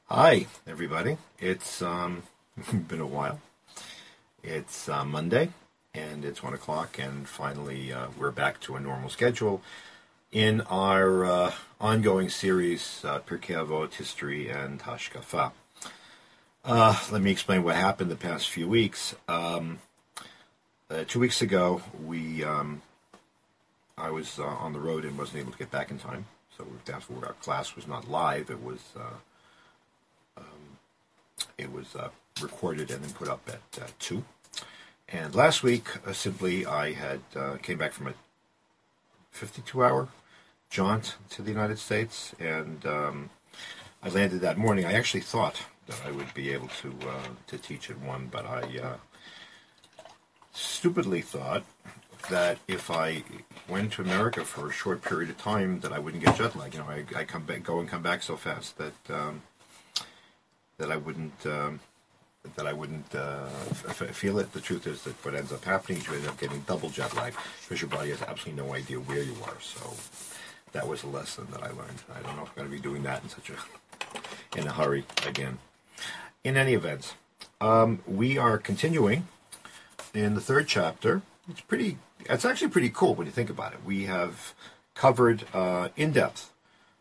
Hi, everybody. It's been a while. It's Monday, and it's 1 o'clock, and finally we're back to a normal schedule in our ongoing series, Pirkei Avot, History and Hashkafa. Let me explain what happened the past few weeks. 2 weeks ago, I was on the road and wasn't able to get back in time, so therefore our class was not live. It was recorded and then put up at 2. And last week, simply, I had came back from a 52-hour jaunt to the United States, and I landed that morning. I actually thought that I would be able to teach at 1, but I stupidly thought that if I went to America for a short period of time, that I wouldn't get jet lag. I go and come back so fast that I wouldn't feel it. The truth is that what ends up happening is you end up getting double jet lag because your body has absolutely no idea where you are. So that was a lesson that I learned. I don't know if I'm going to be doing that in a hurry again. In any event, we are continuing in the 3rd chapter. It's actually pretty cool when you think about it. We have covered in depth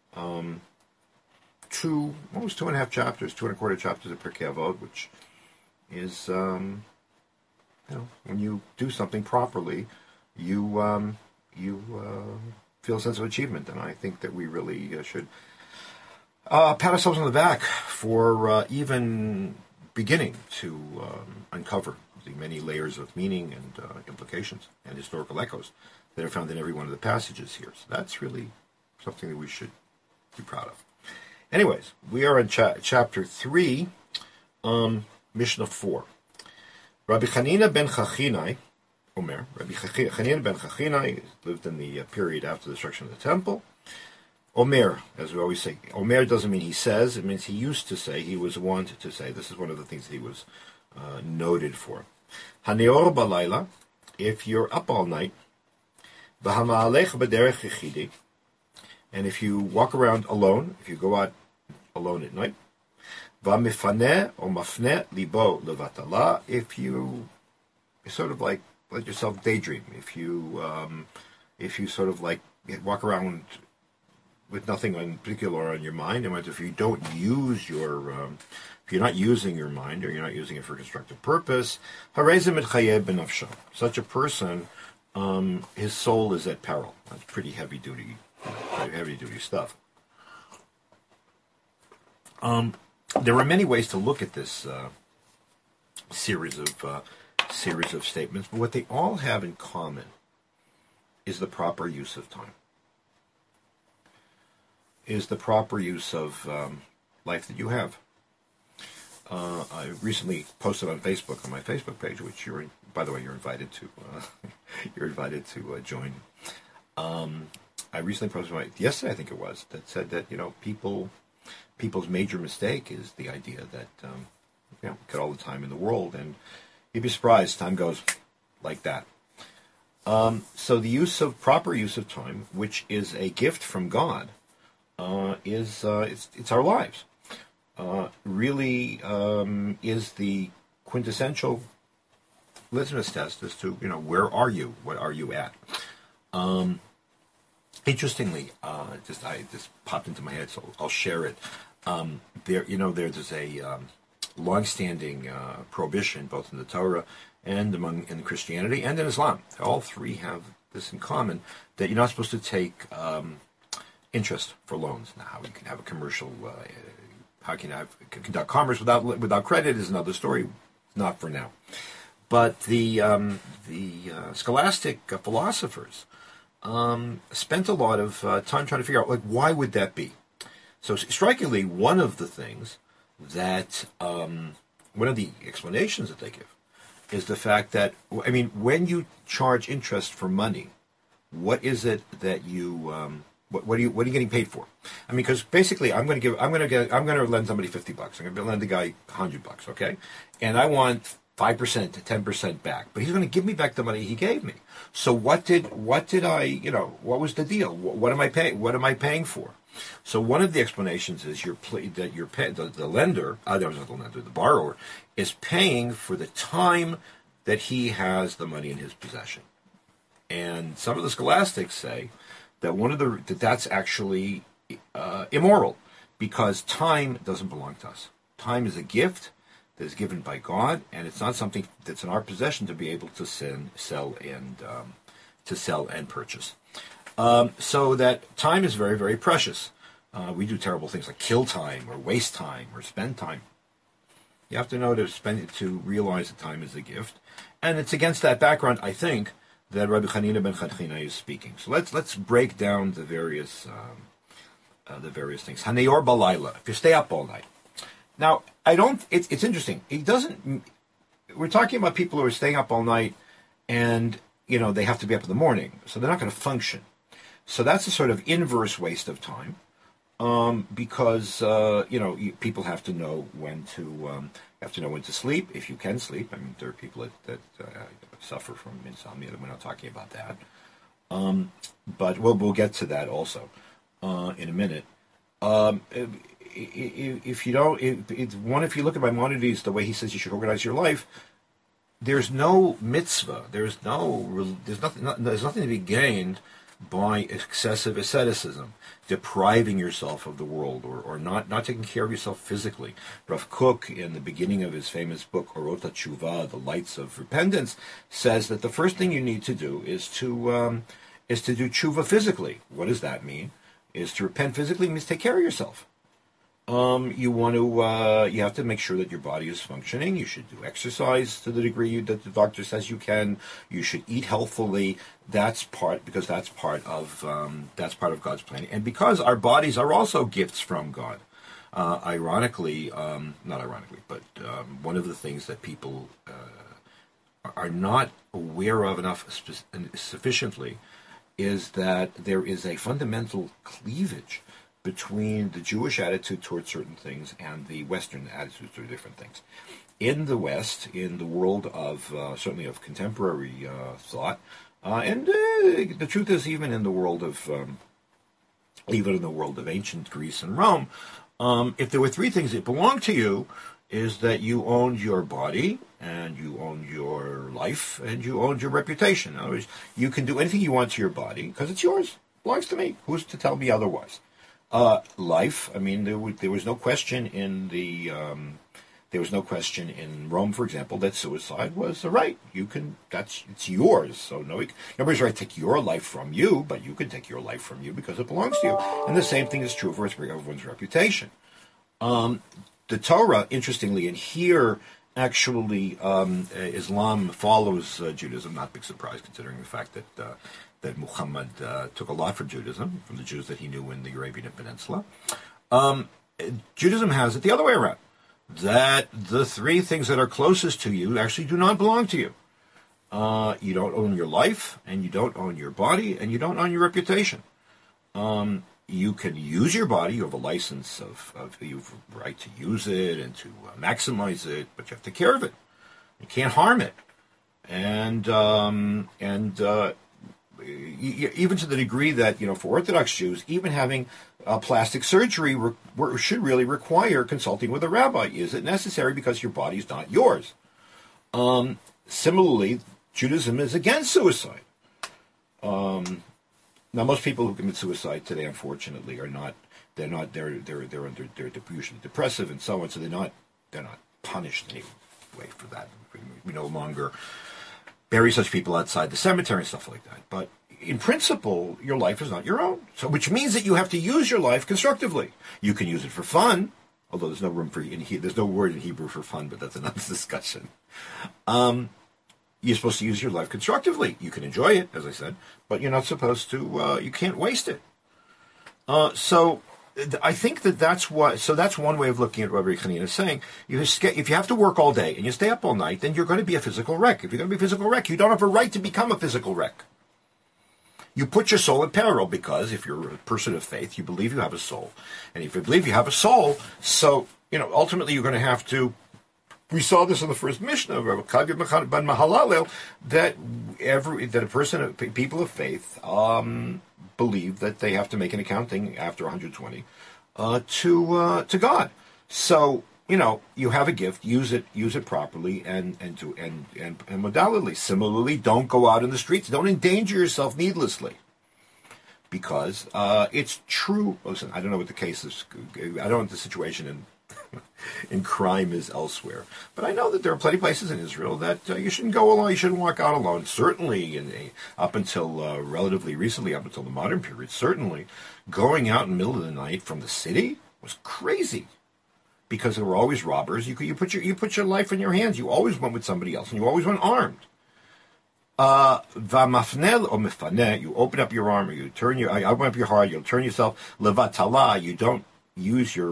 almost 2.5 chapters, 2.25 chapters of Pirkei Avot, which is, when you do something properly, you feel a sense of achievement, and I think that we really should pat ourselves on the back for even beginning to uncover the many layers of meaning and implications and historical echoes that are found in every one of the passages here. So that's really something that we should be proud of. Anyways, we are in chapter 3, Mishnah 4. Rabbi Chanina ben Chachinai, Omer, Rabbi Chanina ben Chachinai lived in the period after the destruction of the temple. Omer, as we always say, Omer doesn't mean he says, it means he used to say, he was wont to say. This is one of the things that he was noted for. Haneor balayla, if you're up all night, v'hama'alech b'derech yechidi, and if you walk around alone, if you go out alone at night, v'amifaneh or mafneh libo levatala, if you sort of like let yourself daydream, if you sort of like walk around with nothing in particular on your mind, and if you don't use if you're not using your mind or you're not using it for a constructive purpose, harezim et chayeh benafsho. Such a person, his soul is at peril. That's pretty heavy duty stuff. There are many ways to look at this series of statements, but what they all have in common is the proper use of time. Is the proper use of life that you have. I recently posted on Facebook, on my Facebook page, which by the way, you're invited to. You're invited to join. I recently posted yesterday, I think it was, that said that people's major mistake is the idea that we got all the time in the world, and you'd be surprised, time goes like that. So the proper use of time, which is a gift from God, it's our lives. Really is the quintessential litmus test as to where are you, what are you at. Interestingly, this popped into my head, so I'll share it. There's a long-standing prohibition both in the Torah and in Christianity and in Islam. All three have this in common, that you're not supposed to take interest for loans. Now, how you can have a commercial, how can you conduct commerce without credit is another story. Not for now. But the scholastic philosophers spent a lot of time trying to figure out, why would that be? So strikingly, one of the things that, one of the explanations that they give is the fact that, when you charge interest for money, what is it that you, what are you getting paid for? Because basically, I'm going to lend somebody $50. I'm going to lend the guy $100, okay? And I want 5% to 10% back, but he's going to give me back the money he gave me. So what was the deal? What am I paying for? So one of the explanations is that the lender, the borrower, is paying for the time that he has the money in his possession. And some of the scholastics say that that's actually immoral, because time doesn't belong to us. Time is a gift that is given by God, and it's not something that's in our possession to be able to sell and purchase. So that time is very, very precious. We do terrible things like kill time or waste time or spend time. You have to know to realize that time is a gift, and it's against that background, I think, that Rabbi Chanina ben Chadchina is speaking. So let's break down the various things. Haneor balayla, if you stay up all night. Now, it's interesting. We're talking about people who are staying up all night, and they have to be up in the morning, so they're not going to function. So that's a sort of inverse waste of time, because people have to know when to sleep, if you can sleep. I mean, there are people that suffer from insomnia. We're not talking about that, but we'll get to that also in a minute. If you look at Maimonides, the way he says you should organize your life, there's no mitzvah. There's nothing to be gained by excessive asceticism, depriving yourself of the world, or not taking care of yourself physically. Rav Kook, in the beginning of his famous book Orot HaTshuva, The Lights of Repentance, says that the first thing you need to do is to do tshuva physically. What does that mean? Is to repent physically means take care of yourself. You have to make sure that your body is functioning. You should do exercise to the degree that the doctor says you can. You should eat healthfully. That's part of God's plan, and because our bodies are also gifts from God. Not ironically, but one of the things that people are not aware of enough sufficiently is that there is a fundamental cleavage between the Jewish attitude towards certain things and the Western attitude toward different things. In the West, in the world of certainly of contemporary thought, and the truth is even in the world of ancient Greece and Rome, if there were three things that belong to you, is that you owned your body, and you owned your life, and you owned your reputation. In other words, you can do anything you want to your body because it's yours, it belongs to me. Who's to tell me otherwise? Life. I mean, there was no question in Rome, for example, that suicide was a right. It's yours. So nobody's right to take your life from you, but you can take your life from you because it belongs to you. And the same thing is true for everyone's reputation. The Torah, interestingly, and here actually Islam follows Judaism. Not a big surprise considering the fact that Muhammad took a lot from Judaism, from the Jews that he knew in the Arabian Peninsula. Judaism has it the other way around, that the three things that are closest to you actually do not belong to you. You don't own your life, and you don't own your body, and you don't own your reputation. You can use your body. You have a license you have a right to use it and to maximize it, but you have to take care of it. You can't harm it. And even to the degree that, for Orthodox Jews, even having plastic surgery should really require consulting with a rabbi. Is it necessary? Because your body is not yours. Similarly, Judaism is against suicide. Now, most people who commit suicide today, unfortunately, they're usually depressive and so on, so they're not punished in any way for that. We no longer bury such people outside the cemetery and stuff like that. But in principle, your life is not your own. So, which means that you have to use your life constructively. You can use it for fun, although there's no word in Hebrew for fun, but that's another discussion. You're supposed to use your life constructively. You can enjoy it, as I said, but you're not supposed to. You can't waste it. So I think that's what. So that's one way of looking at what Rabbi Chanina is saying. If you have to work all day and you stay up all night, then you're going to be a physical wreck. If you're going to be a physical wreck, you don't have a right to become a physical wreck. You put your soul in peril because if you're a person of faith, you believe you have a soul, and if you believe you have a soul, so ultimately you're going to have to We saw this in the first Mishnah, that people of faith, believe that they have to make an accounting after 120 to God. So you have a gift, use it properly, and modality. Similarly, don't go out in the streets, don't endanger yourself needlessly. Because it's true. Listen, I don't know what the case is. I don't know what the situation in crime is elsewhere. But I know that there are plenty of places in Israel that you shouldn't go alone. You shouldn't walk out alone. Certainly, up until relatively recently, up until the modern period, certainly going out in the middle of the night from the city was crazy. Because there were always robbers. You put your life in your hands. You always went with somebody else, and you always went armed. V'mafnel or mifaneh, you open up your arm, or you open up your heart, you'll turn yourself. Levatala, you don't use your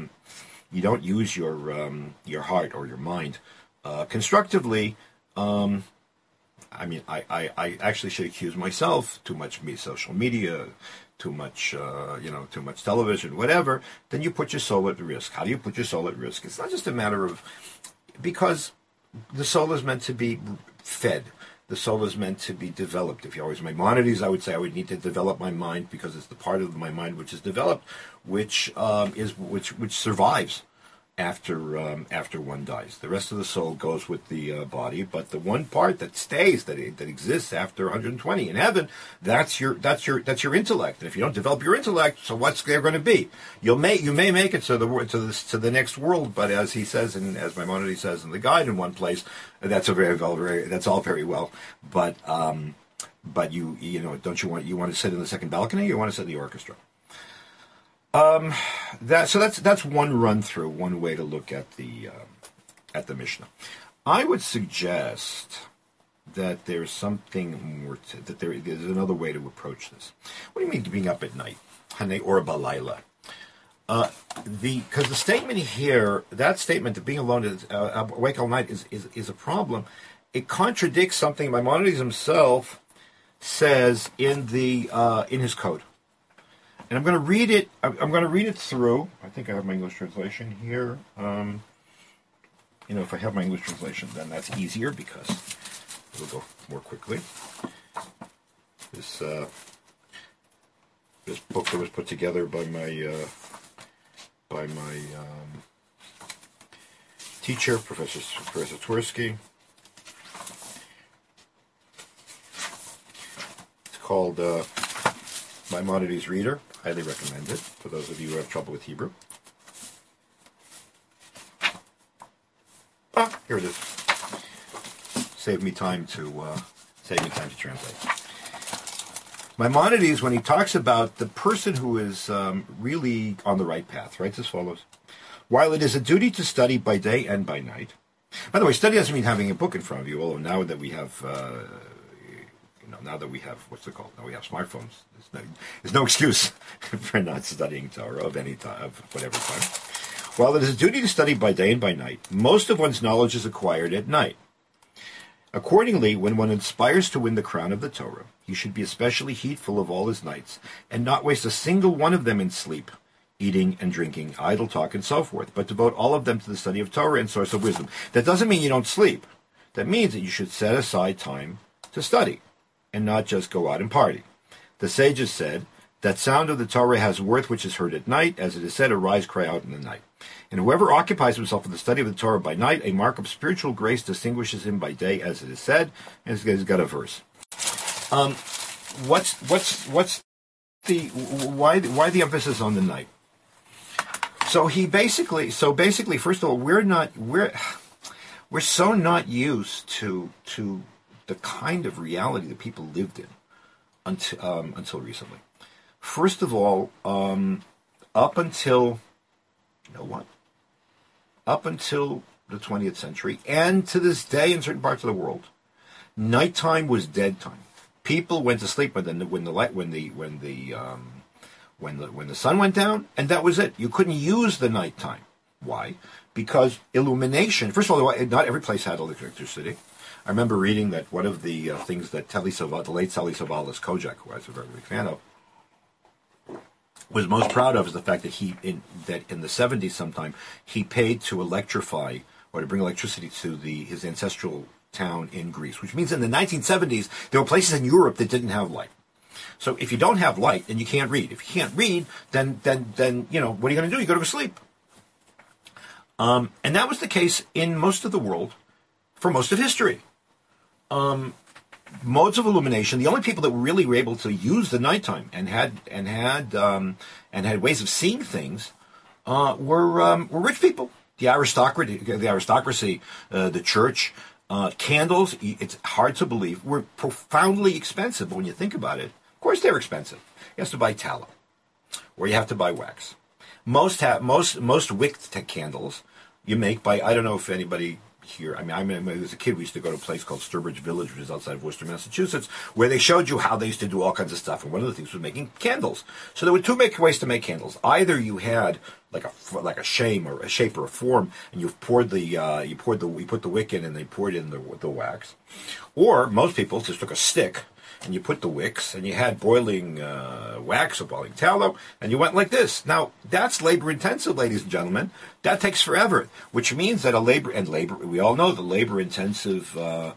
heart or your mind constructively. I actually should accuse myself too much social media, too much television, whatever. Then you put your soul at risk. How do you put your soul at risk? It's not just a matter of, because the soul is meant to be fed. The soul is meant to be developed. If you always Maimonides, I would say I would need to develop my mind, because it's the part of my mind which is developed, which survives after one dies. The rest of the soul goes with the body, but the one part that stays, that exists after 120 in heaven, that's your intellect. And if you don't develop your intellect, so what's there going to be? You may make it to the next world, but as he says, and as Maimonides says in the guide in one place, that's all very well, but you want to sit in the second balcony, or you want to sit in the orchestra? That's one run through, one way to look at the Mishnah. I would suggest that there's something more there's another way to approach this. What do you mean being up at night? Hane or balayla? Because the statement here, that statement of being alone, awake all night, is a problem. It contradicts something Maimonides himself says in his code. And I'm going to read it. I'm going to read it through. I think I have my English translation here. If I have my English translation, then that's easier because it'll go more quickly. This book that was put together by my teacher, Professor Twersky. It's called Maimonides Reader. Highly recommend it for those of you who have trouble with Hebrew. Here it is. Save me time to translate. Maimonides, when he talks about the person who is really on the right path, writes as follows: while it is a duty to study by day and by night. By the way, study doesn't mean having a book in front of you. Although now that we have what's it called? Now we have smartphones. There's no excuse for not studying Torah of any time, of whatever time. While it is a duty to study by day and by night, most of one's knowledge is acquired at night. Accordingly, when one aspires to win the crown of the Torah, he should be especially heedful of all his nights, and not waste a single one of them in sleep, eating and drinking, idle talk, and so forth, but devote all of them to the study of Torah and source of wisdom. That doesn't mean you don't sleep. That means that you should set aside time to study, and not just go out and party. The sages said, that sound of the Torah has worth which is heard at night, as it is said, arise, cry out in the night. And whoever occupies himself with the study of the Torah by night, a mark of spiritual grace distinguishes him by day, as it is said. And it's got a verse. Why the emphasis on the night? So basically, first of all, we're so not used to the kind of reality that people lived in until recently. First of all, up until the 20th century, and to this day in certain parts of the world, nighttime was dead time. People went to sleep when the sun went down, and that was it. You couldn't use the nighttime. Why? Because illumination. First of all, not every place had electricity. I remember reading that one of the things that the late Telly Savalas Kojak, who I was a very big fan of, was most proud of is the fact that in the 70s sometime, he paid to electrify or to bring electricity to his ancestral town in Greece, which means in the 1970s, there were places in Europe that didn't have light. So if you don't have light, then you can't read. If you can't read, then what are you going to do? You go to sleep. And that was the case in most of the world for most of history. Modes of illumination. The only people that really were able to use the nighttime and had ways of seeing things were rich people, the aristocracy, the church. Candles. It's hard to believe were profoundly expensive, but when you think about it, of course they're expensive. You have to buy tallow, or you have to buy wax. Most wick candles you make by, I don't know if anybody here, I mean, as a kid, we used to go to a place called Sturbridge Village, which is outside of Worcester, Massachusetts, where they showed you how they used to do all kinds of stuff. And one of the things was making candles. So there were two ways to make candles. Either you had like a shape or a form, and you put the wick in, and they poured in the wax. Or most people just took a stick, and you put the wicks, and you had boiling wax or boiling tallow, and you went like this. Now, that's labor-intensive, ladies and gentlemen. That takes forever, which means that we all know that labor-intensive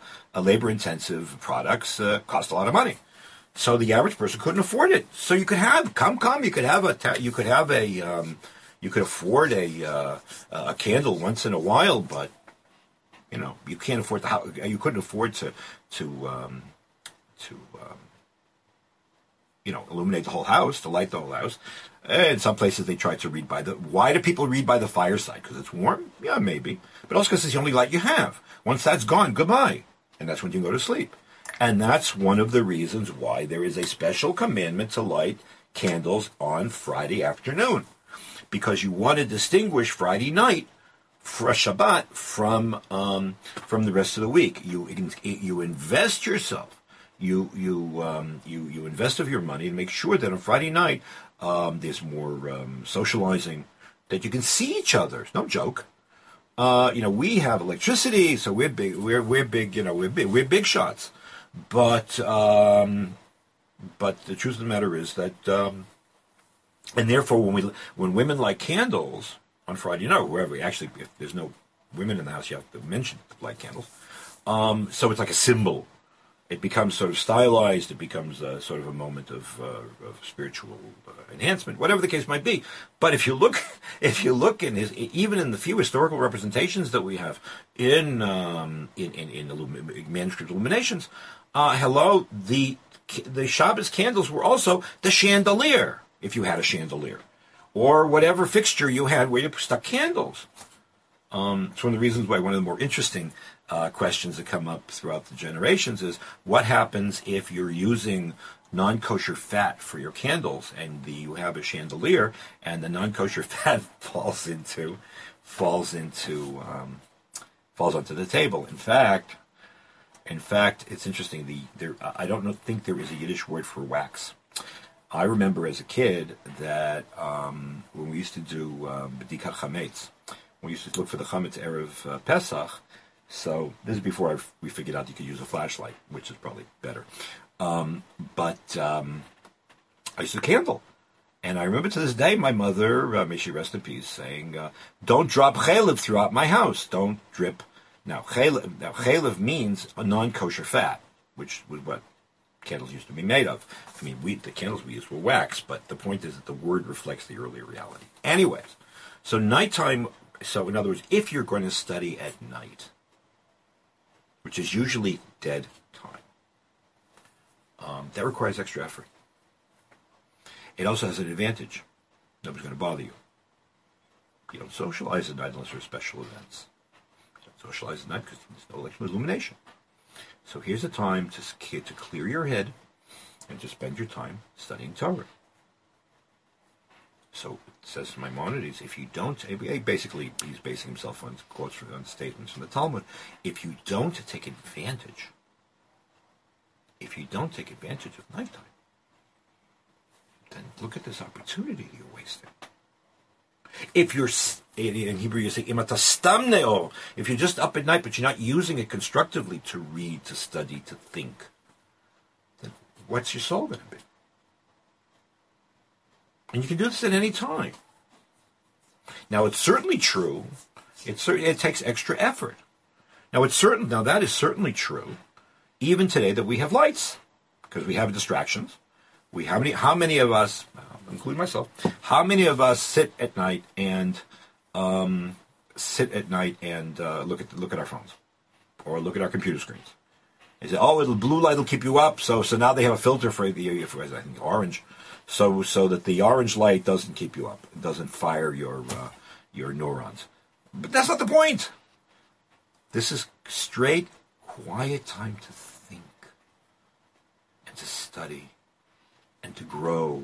products cost a lot of money. So the average person couldn't afford it. So you could afford a candle once in a while, but you can't afford you couldn't afford to illuminate the whole house, to light the whole house. In some places they try to read why do people read by the fireside? Because it's warm? Yeah, maybe. But also because it's the only light you have. Once that's gone, goodbye. And that's when you can go to sleep. And that's one of the reasons why there is a special commandment to light candles on Friday afternoon. Because you want to distinguish Friday night for Shabbat from the rest of the week. You invest yourself. You invest of your money to make sure that on Friday night there's more socializing, that you can see each other. It's no joke. We have electricity, so we're big. We're big shots. But the truth of the matter is that, and therefore when women light candles on Friday night, wherever if there's no women in the house, you have to mention light candles. So it's like a symbol. It becomes sort of stylized. It becomes sort of a moment of spiritual enhancement, whatever the case might be. But if you look in even in the few historical representations that we have in manuscript illuminations, the Shabbos candles were also the chandelier, if you had a chandelier, or whatever fixture you had where you stuck candles. It's one of the reasons why one of the more interesting questions that come up throughout the generations is what happens if you're using non-kosher fat for your candles and you have a chandelier and the non-kosher fat falls onto the table. In fact, it's interesting. I don't think there is a Yiddish word for wax. I remember as a kid that when we used to do b'dikat chametz, we used to look for the chametz erev Pesach. So this is before we figured out you could use a flashlight, which is probably better. But I used a candle. And I remember to this day my mother, may she rest in peace, saying, don't drop chaylev throughout my house. Don't drip. Now, chaylev means a non-kosher fat, which was what candles used to be made of. I mean, the candles we used were wax, but the point is that the word reflects the earlier reality. Anyways, so nighttime, so in other words, if you're going to study at night, which is usually dead time, that requires extra effort. It also has an advantage. Nobody's going to bother you. You don't socialize at night unless there are special events. You don't socialize at night because there's no illumination. So here's a time to clear your head and to spend your time studying Torah. So it says to Maimonides, if you don't, basically he's basing himself on quotes on statements from the Talmud, if you don't take advantage of nighttime, then look at this opportunity you're wasting. If you're, in Hebrew you say, imatastamneo, if you're just up at night but you're not using it constructively to read, to study, to think, then what's your soul going to be? And you can do this at any time. Now, it's certainly true It takes extra effort. Now that is certainly true, even today that we have lights, because we have distractions. How many of us, including myself, how many of us sit at night and look at our phones or look at our computer screens? They say, "Oh, the blue light will keep you up." So now they have a filter for I think orange, so that the orange light doesn't keep you up. It doesn't fire your neurons. But that's not the point. This is straight, quiet time to think and to study and to grow.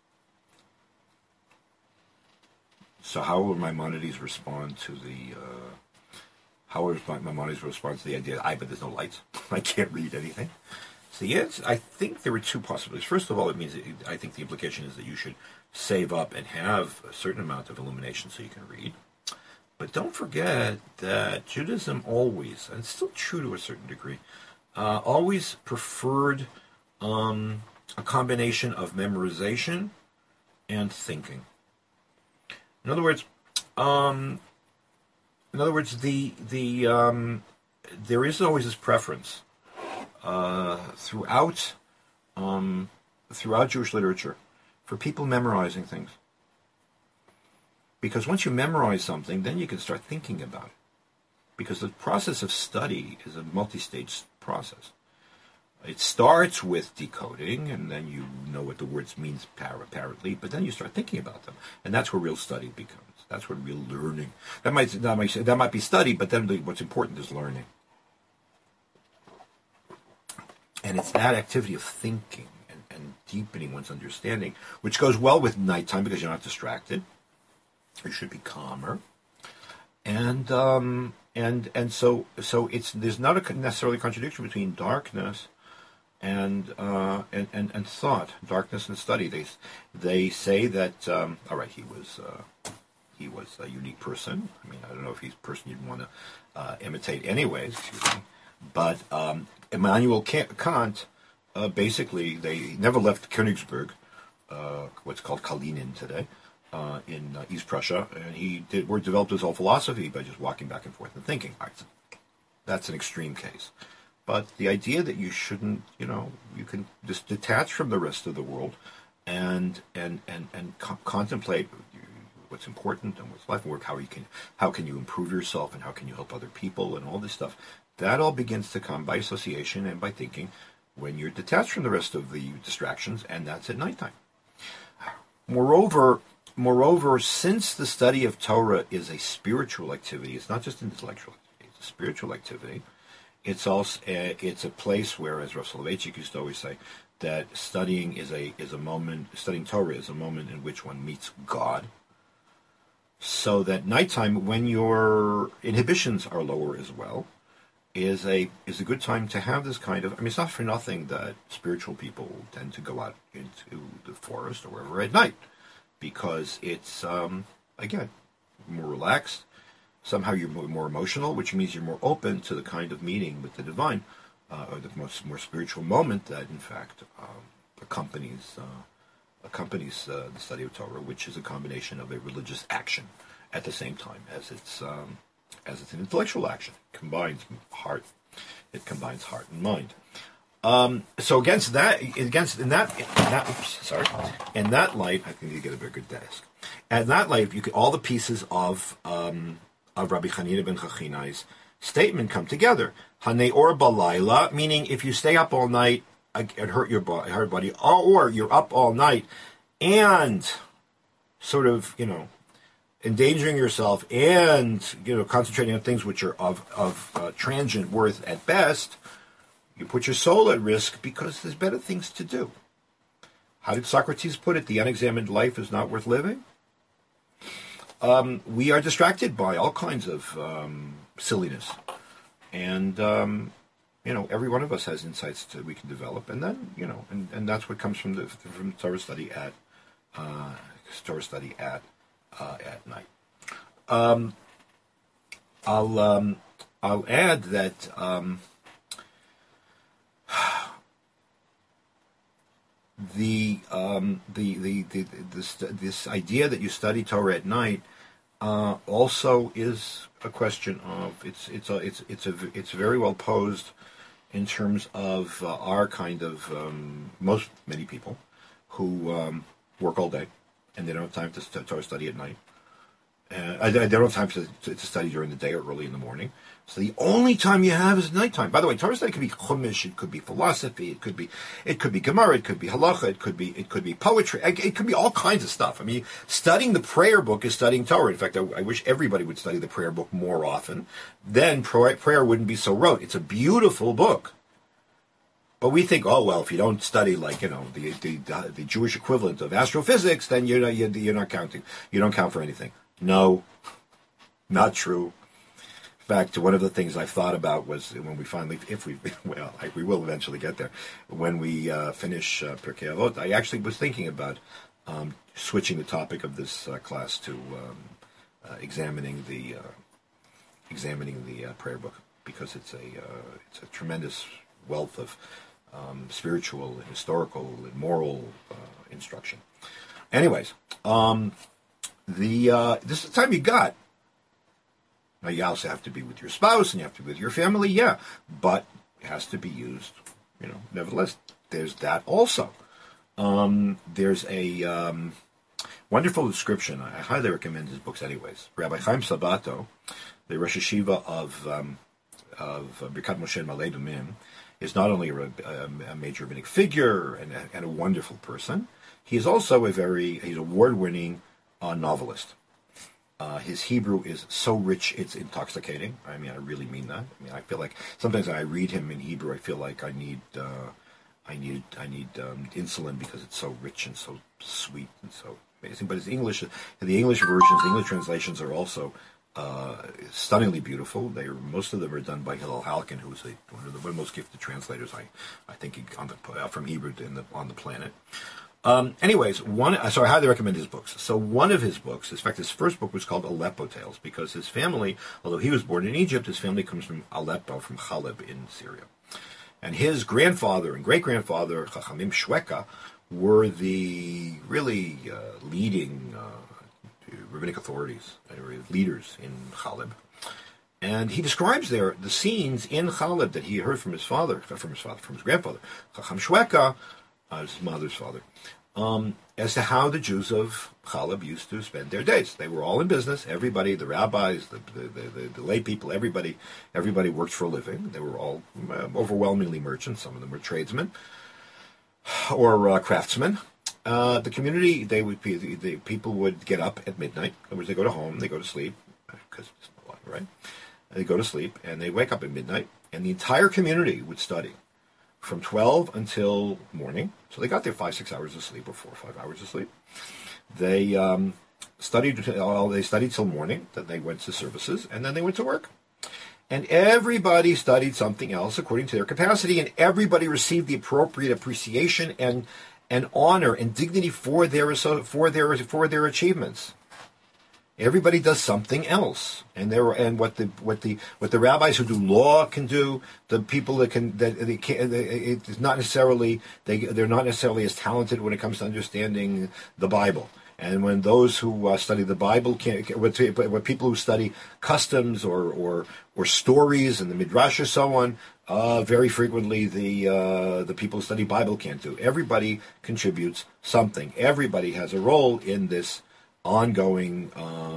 So how will Maimonides respond to the? How will Maimonides respond to the idea? But there's no lights. I can't read anything. So yes, I think there are two possibilities. First of all, it means I think the implication is that you should save up and have a certain amount of illumination so you can read. But don't forget that Judaism always, and it's still true to a certain degree, always preferred a combination of memorization and thinking. In other words, there is always this preference throughout Jewish literature for people memorizing things. Because once you memorize something, then you can start thinking about it. Because the process of study is a multi-stage process. It starts with decoding, and then you know what the words mean apparently, but then you start thinking about them. And that's where real study becomes. That's where real learning. That might be study, but then what's important is learning. And it's that activity of thinking and deepening one's understanding, which goes well with nighttime because you're not distracted. You should be calmer, and so there's not necessarily a contradiction between darkness and thought, darkness and study. They say that all right, he was a unique person. I mean, I don't know if he's a person you'd want to imitate anyways, but Immanuel Kant basically they never left Königsberg, what's called Kalinin today. In East Prussia, and he developed his whole philosophy by just walking back and forth and thinking. That's an extreme case. But the idea that you shouldn't, you can just detach from the rest of the world and contemplate what's important and what's life and work, how can you improve yourself and how can you help other people and all this stuff. That all begins to come by association and by thinking when you're detached from the rest of the distractions, and that's at nighttime. Moreover, since the study of Torah is a spiritual activity, it's not just an intellectual activity, it's a spiritual activity. It's also it's a place where, as Rav Soloveitchik used to always say, that studying Torah is a moment in which one meets God. So that nighttime, when your inhibitions are lower as well, is a good time to have this kind of. I mean, it's not for nothing that spiritual people tend to go out into the forest or wherever at night. Because it's, again, more relaxed. Somehow you're more emotional, which means you're more open to the kind of meeting with the divine, or the more spiritual moment that, in fact, accompanies the study of Torah, which is a combination of a religious action at the same time as it's an intellectual action. It combines heart and mind. So in that light, I think you get a very good desk. And that light, all the pieces of Rabbi Hanina ben Chachinai's statement come together. Hanei or balayla, meaning if you stay up all night, it hurt your body, or you're up all night and sort of, endangering yourself and, concentrating on things which are of transient worth at best. You put your soul at risk because there's better things to do. How did Socrates put it? The unexamined life is not worth living. We are distracted by all kinds of silliness. And, every one of us has insights that we can develop. And then, and that's what comes from Torah study at night. I'll add that this idea that you study Torah at night also is a question of it's very well posed in terms of our kind of many people who work all day and they don't have time to study at night. They don't have time to study during the day or early in the morning. So the only time you have is nighttime. By the way, Torah study could be chumash, it could be philosophy, it could be Gemara, it could be halacha, it could be poetry, it could be all kinds of stuff. I mean, studying the prayer book is studying Torah. In fact, I wish everybody would study the prayer book more often. Then prayer wouldn't be so rote. It's a beautiful book. But we think, oh well, if you don't study the Jewish equivalent of astrophysics, then you're not counting. You don't count for anything. No, not true. In fact, one of the things I thought about was when we finally, we will eventually get there, when we finish Pirkei Avot, I actually was thinking about switching the topic of this class to examining the prayer book, because it's a tremendous wealth of spiritual and historical and moral instruction. Anyways, this is the time you got. Now, you also have to be with your spouse and you have to be with your family, yeah, but it has to be used, nevertheless. There's that also. There's a wonderful description. I highly recommend his books anyways. Rabbi Chaim Sabato, the Rosh Hashiva of Birkat Moshe and Malei Dumim, is not only a major rabbinic figure and a wonderful person, he is also he's award-winning novelist. His Hebrew is so rich, it's intoxicating. I mean, I really mean that. I mean, I feel like sometimes when I read him in Hebrew, I feel like I need insulin, because it's so rich and so sweet and so amazing. But the English versions, the English translations are also stunningly beautiful. Most of them are done by Hillel Halkin, who's one of the most gifted translators I think from Hebrew on the planet. Anyways, so I highly recommend his books. So one of his books, in fact, his first book was called Aleppo Tales, because his family, although he was born in Egypt, his family comes from Aleppo, from Chaleb in Syria. And his grandfather and great-grandfather, Chachamim Shweka, were the really leading rabbinic authorities, leaders in Chaleb. And he describes there the scenes in Chaleb that he heard from his grandfather, Chacham Shweka, his mother's father, as to how the Jews of Chaleb used to spend their days. They were all in business. Everybody, the rabbis, the lay people, everybody worked for a living. They were all overwhelmingly merchants. Some of them were tradesmen or craftsmen. The community, the people would get up at midnight. In other words, they go to home, they go to sleep, because it's a lot, right? They go to sleep and they wake up at midnight, and the entire community would study from 12 until morning. So they got their 5-6 hours of sleep, or 4 or 5 hours of sleep. They studied till morning. Then they went to services, and then they went to work. And everybody studied something else according to their capacity, and everybody received the appropriate appreciation and honor and dignity for their achievements. Everybody does something else, and what the rabbis who do law can do, the people it's not necessarily they're not necessarily as talented when it comes to understanding the Bible. And when those who study the Bible what people who study customs or stories and the midrash or so on, very frequently the people who study Bible can't do. Everybody contributes something. Everybody has a role in this ongoing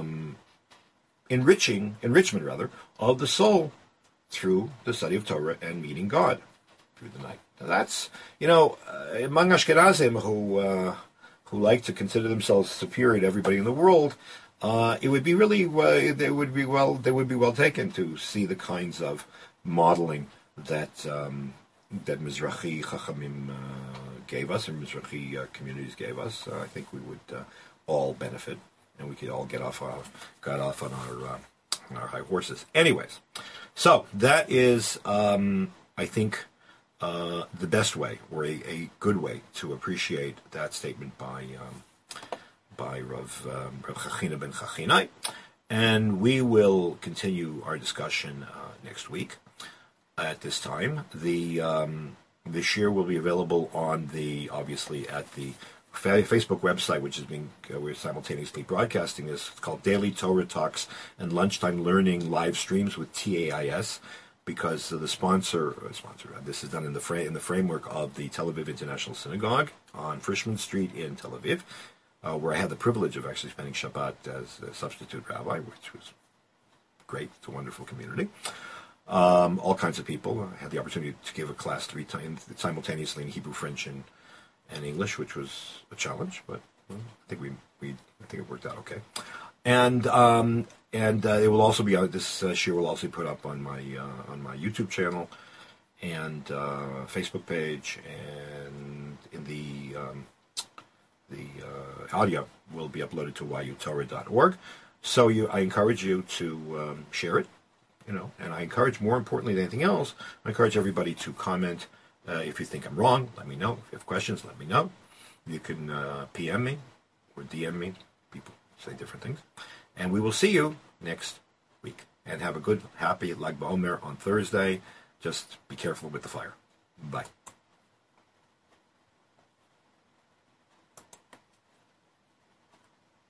enrichment of the soul through the study of Torah and meeting God through the night. Now that's among Ashkenazim who like to consider themselves superior to everybody in the world, it would be really they would be well taken to see the kinds of modeling that Mizrahi Chachamim gave us, and Mizrahi communities gave us. I think we would all benefit, and we could all got off on our high horses. Anyways, so that is, I think, the best way, or a good way, to appreciate that statement by Rav Chachina ben Chachinai. And we will continue our discussion next week at this time. The shir will be available obviously at the Facebook website, which is being we're simultaneously broadcasting this. It's called Daily Torah Talks and Lunchtime Learning live streams with TAIS, because the sponsor. This is done in the framework of the Tel Aviv International Synagogue on Frischman Street in Tel Aviv, where I had the privilege of actually spending Shabbat as a substitute rabbi, which was great. It's a wonderful community. All kinds of people. I had the opportunity to give a class 3 times simultaneously in Hebrew, French, and English, which was a challenge, but I think I think it worked out okay. And it will also be this year will also be put up on my YouTube channel and Facebook page, and in the audio will be uploaded to yutorah.org. So I encourage you to share it, and I encourage, more importantly than anything else, I encourage everybody to comment. If you think I'm wrong, let me know. If you have questions, let me know. You can PM me or DM me. People say different things. And we will see you next week. And have a good, happy Lag BaOmer on Thursday. Just be careful with the fire. Bye.